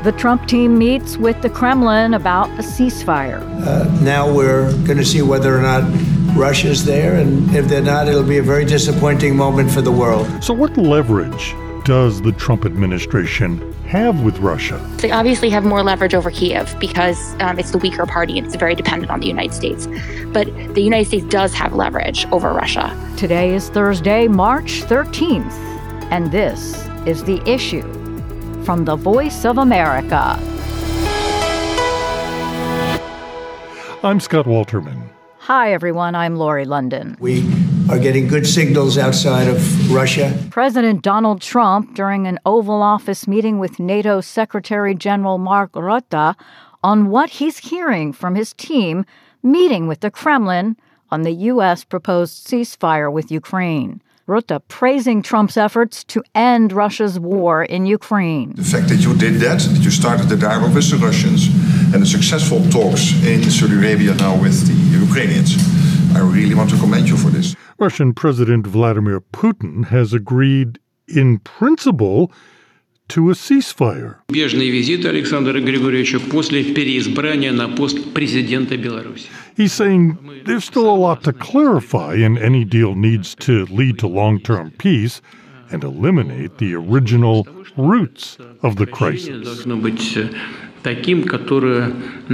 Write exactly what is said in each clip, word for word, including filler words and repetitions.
The Trump team meets with the Kremlin about a ceasefire. Uh, now we're going to see whether or not Russia's there, and if they're not, it'll be a very disappointing moment for the world. So what leverage does the Trump administration have with Russia? They obviously have more leverage over Kiev because um, it's the weaker party and it's very dependent on the United States. But the United States does have leverage over Russia. Today is Thursday, March thirteenth, and this is The Issue from the Voice of America. I'm Scott Walterman. Hi, everyone. I'm Lori London. We are getting good signals outside of Russia. President Donald Trump, during an Oval Office meeting with NATO Secretary General Mark Rutte, on what he's hearing from his team meeting with the Kremlin on the U S proposed ceasefire with Ukraine. Rutte praising Trump's efforts to end Russia's war in Ukraine. The fact that you did that, that you started the dialogue with the Russians and the successful talks in Saudi Arabia now with the Ukrainians, I really want to commend you for this. Russian President Vladimir Putin has agreed in principle to a ceasefire. He's saying there's still a lot to clarify, and any deal needs to lead to long-term peace and eliminate the original roots of the crisis. Таким, которое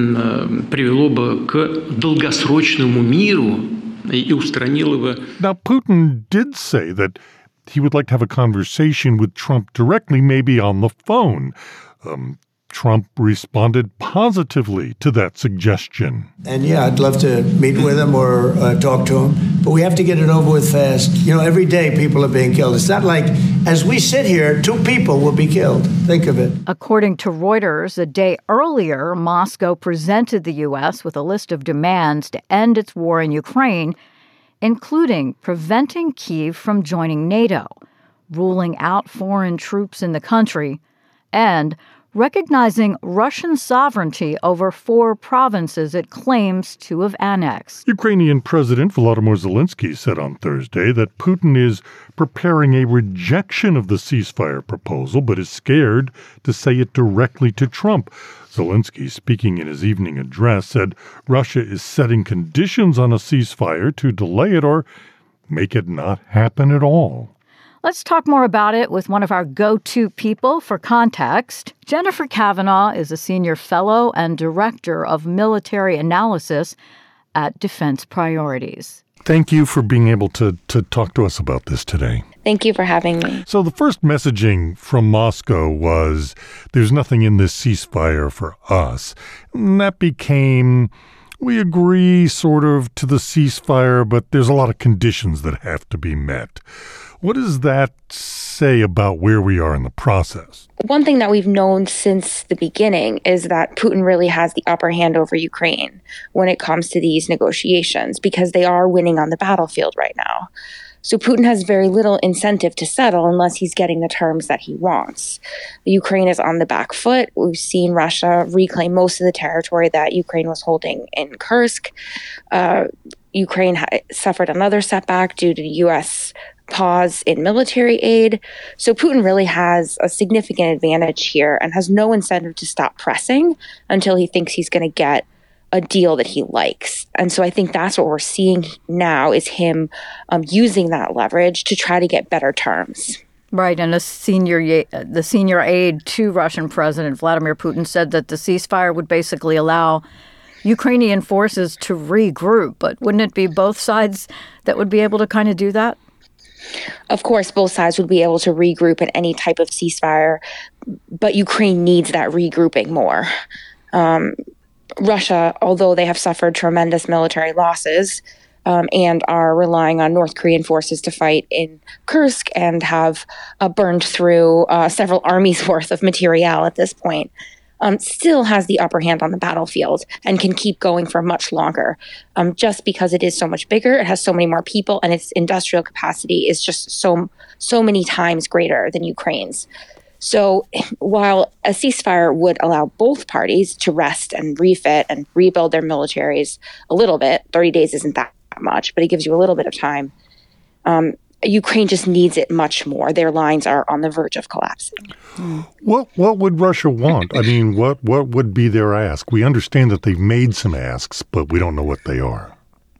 привело бы к долгосрочному миру и устранило бы. Now, Putin did say that he would like to have a conversation with Trump directly, maybe on the phone. Um, Trump responded positively to that suggestion. And yeah, I'd love to meet with him or uh, talk to him, but we have to get it over with fast. You know, every day people are being killed. It's not like, as we sit here, two people will be killed. Think of it. According to Reuters, a day earlier, Moscow presented the U S with a list of demands to end its war in Ukraine, including preventing Kyiv from joining NATO, ruling out foreign troops in the country, and recognizing Russian sovereignty over four provinces it claims to have annexed. Ukrainian President Volodymyr Zelensky said on Thursday that Putin is preparing a rejection of the ceasefire proposal, but is scared to say it directly to Trump. Zelensky, speaking in his evening address, said Russia is setting conditions on a ceasefire to delay it or make it not happen at all. Let's talk more about it with one of our go-to people for context. Jennifer Kavanaugh is a senior fellow and director of military analysis at Defense Priorities. Thank you for being able to, to talk to us about this today. Thank you for having me. So the first messaging from Moscow was, there's nothing in this ceasefire for us. And that became, we agree sort of to the ceasefire, but there's a lot of conditions that have to be met. What does that say about where we are in the process? One thing that we've known since the beginning is that Putin really has the upper hand over Ukraine when it comes to these negotiations because they are winning on the battlefield right now. So Putin has very little incentive to settle unless he's getting the terms that he wants. Ukraine is on the back foot. We've seen Russia reclaim most of the territory that Ukraine was holding in Kursk. Uh, Ukraine ha- suffered another setback due to the U S pause in military aid. So Putin really has a significant advantage here and has no incentive to stop pressing until he thinks he's going to get a deal that he likes. And so I think that's what we're seeing now is him um, using that leverage to try to get better terms. Right, and a senior the senior aide to Russian President Vladimir Putin said that the ceasefire would basically allow Ukrainian forces to regroup. But wouldn't it be both sides that would be able to kind of do that? Of course, both sides would be able to regroup in any type of ceasefire, but Ukraine needs that regrouping more. Um, Russia, although they have suffered tremendous military losses um, and are relying on North Korean forces to fight in Kursk and have uh, burned through uh, several armies worth of material at this point, Um, still has the upper hand on the battlefield and can keep going for much longer. Um, just because it is so much bigger, it has so many more people, and its industrial capacity is just so so many times greater than Ukraine's. So while a ceasefire would allow both parties to rest and refit and rebuild their militaries a little bit, thirty days isn't that much, but it gives you a little bit of time. Um, Ukraine just needs it much more. Their lines are on the verge of collapsing. Mm. What what would Russia want? I mean, what, what would be their ask? We understand that they've made some asks, but we don't know what they are.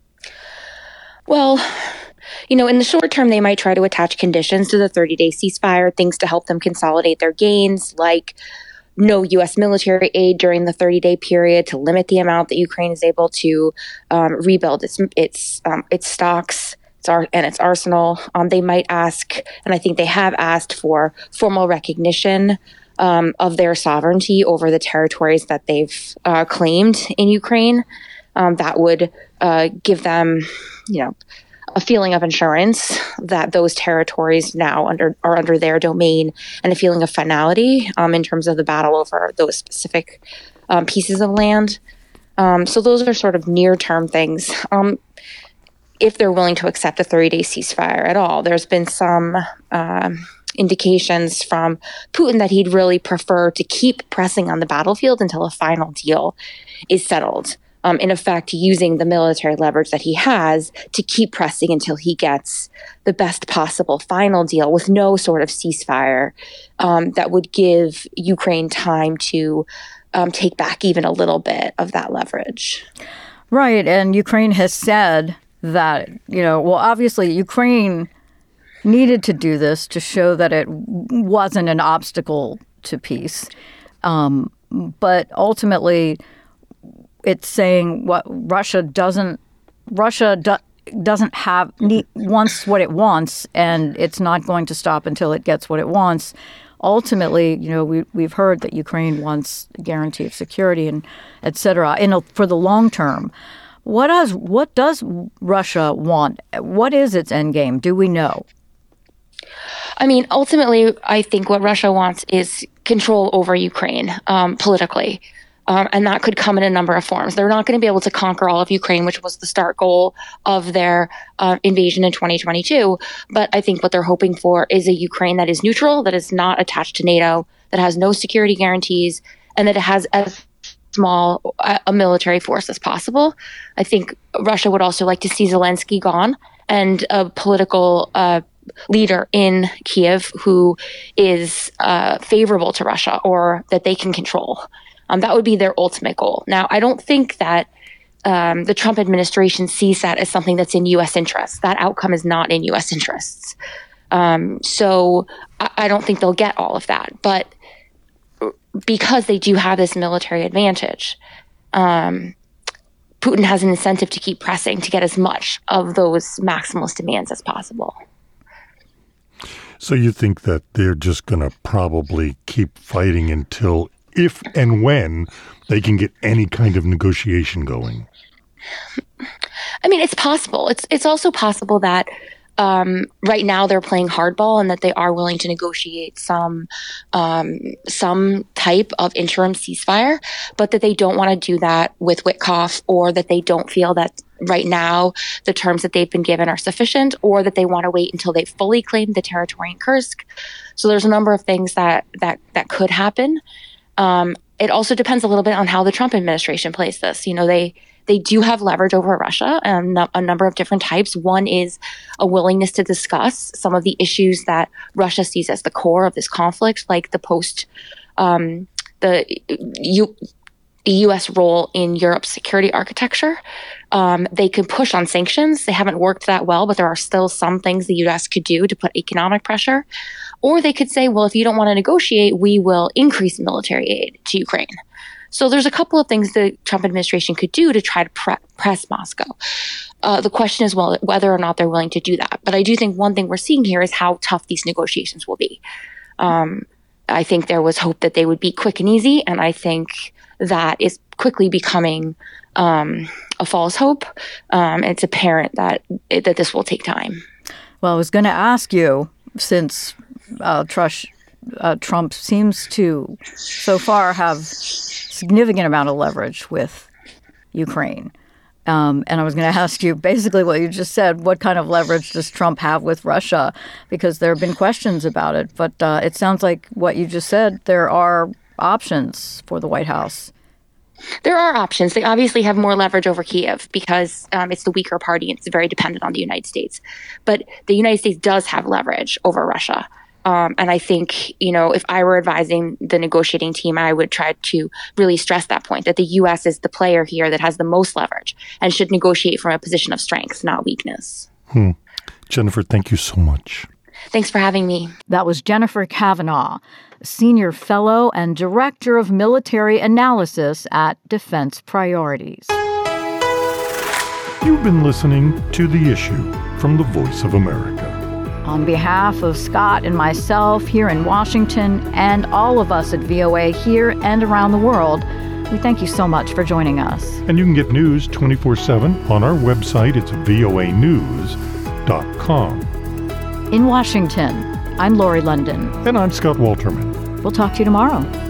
Well, you know, in the short term, they might try to attach conditions to the thirty-day ceasefire, things to help them consolidate their gains, like no U S military aid during the thirty-day period to limit the amount that Ukraine is able to um, rebuild its its um, its stocks its ar- and its arsenal. Um, they might ask, and I think they have asked for formal recognition um, of their sovereignty over the territories that they've uh, claimed in Ukraine. Um, that would uh, give them, you know, a feeling of insurance that those territories now under are under their domain, and a feeling of finality um, in terms of the battle over those specific um, pieces of land. Um, so those are sort of near-term things. Um, if they're willing to accept a thirty-day ceasefire at all, there's been some um, indications from Putin that he'd really prefer to keep pressing on the battlefield until a final deal is settled. Um, in effect, using the military leverage that he has to keep pressing until he gets the best possible final deal with no sort of ceasefire um, that would give Ukraine time to um, take back even a little bit of that leverage. Right. And Ukraine has said that, you know, well, obviously Ukraine needed to do this to show that it wasn't an obstacle to peace. Um, but ultimately, it's saying what Russia doesn't, Russia do, doesn't have, need, wants what it wants, and it's not going to stop until it gets what it wants. Ultimately, you know, we, we've heard that Ukraine wants a guarantee of security and et cetera, in a, for the long term. What does, what does Russia want? What is its end game? Do we know? I mean, ultimately, I think what Russia wants is control over Ukraine um, politically. Um, and that could come in a number of forms. They're not going to be able to conquer all of Ukraine, which was the start goal of their uh, invasion in twenty twenty-two. But I think what they're hoping for is a Ukraine that is neutral, that is not attached to NATO, that has no security guarantees, and that it has as small a, a military force as possible. I think Russia would also like to see Zelensky gone and a political uh, leader in Kiev who is uh, favorable to Russia or that they can control. Um, that would be their ultimate goal. Now, I don't think that um, the Trump administration sees that as something that's in U S interests. That outcome is not in U S interests. Um, so I, I don't think they'll get all of that. But because they do have this military advantage, um, Putin has an incentive to keep pressing to get as much of those maximalist demands as possible. So you think that they're just going to probably keep fighting until if and when they can get any kind of negotiation going? I mean, it's possible. It's it's also possible that um, right now they're playing hardball and that they are willing to negotiate some um, some type of interim ceasefire, but that they don't want to do that with Witkoff, or that they don't feel that right now the terms that they've been given are sufficient, or that they want to wait until they've fully claimed the territory in Kursk. So there's a number of things that that that could happen. Um, it also depends a little bit on how the Trump administration plays this. You know, they they do have leverage over Russia, and a number of different types. One is a willingness to discuss some of the issues that Russia sees as the core of this conflict, like the post, um, the U, the U S role in Europe's security architecture. Um, they can push on sanctions. They haven't worked that well, but there are still some things the U S could do to put economic pressure. Or they could say, well, if you don't want to negotiate, we will increase military aid to Ukraine. So there's a couple of things the Trump administration could do to try to pre- press Moscow. Uh, the question is, well, whether or not they're willing to do that. But I do think one thing we're seeing here is how tough these negotiations will be. Um, I think there was hope that they would be quick and easy, and I think that is quickly becoming um, a false hope. Um, it's apparent that that this will take time. Well, I was going to ask you, since uh, Trush, uh, Trump seems to so far have significant amount of leverage with Ukraine. Um, and I was going to ask you basically what you just said. What kind of leverage does Trump have with Russia? Because there have been questions about it. But uh, it sounds like what you just said, there are options for the White House. There are options. They obviously have more leverage over Kyiv because um, it's the weaker party and it's very dependent on the United States. But the United States does have leverage over Russia. Um, and I think, you know, if I were advising the negotiating team, I would try to really stress that point, that the U S is the player here that has the most leverage and should negotiate from a position of strength, not weakness. Hmm. Jennifer, thank you so much. Thanks for having me. That was Jennifer Kavanaugh, Senior Fellow and Director of Military Analysis at Defense Priorities. You've been listening to The Issue from the Voice of America. On behalf of Scott and myself here in Washington and all of us at V O A here and around the world, we thank you so much for joining us. And you can get news twenty-four seven on our website. It's V O A news dot com. In Washington, I'm Lori London. And I'm Scott Walterman. We'll talk to you tomorrow.